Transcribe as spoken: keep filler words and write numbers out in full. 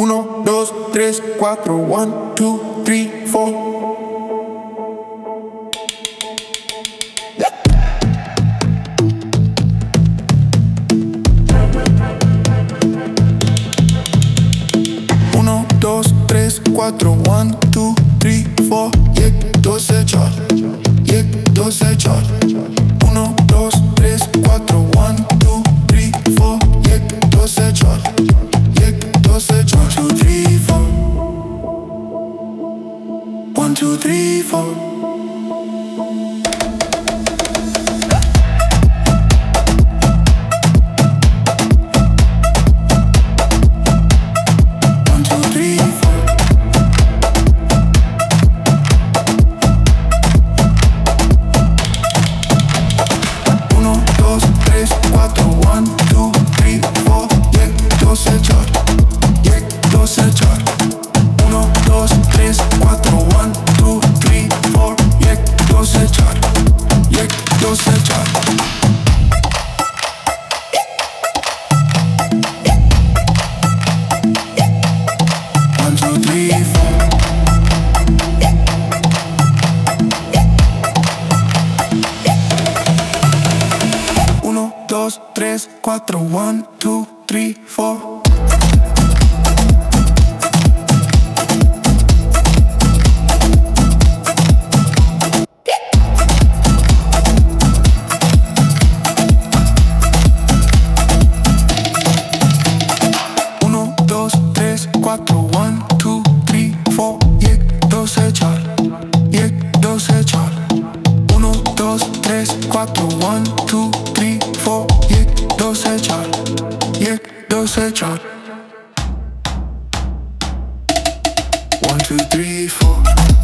Uno, dos, tres, cuatro. One, two, three, four. Uno, dos, tres, cuatro. One, two, three, four. Yek, doce char. Yek, doce char. Uno, dos, tres, cuatro. One, two, three, four. Yek, doce char. Yek, doce char. Two, three, four. One, two, three, four. Dos, tres, cuatro, one, two, three, four. Uno, dos, tres, cuatro, one, two, three, four. Yek, doce char. Yek, doce char. Uno, dos, tres, cuatro, one, two, three, four. Yek, doce char. Yek, doce char. One, two, three, four.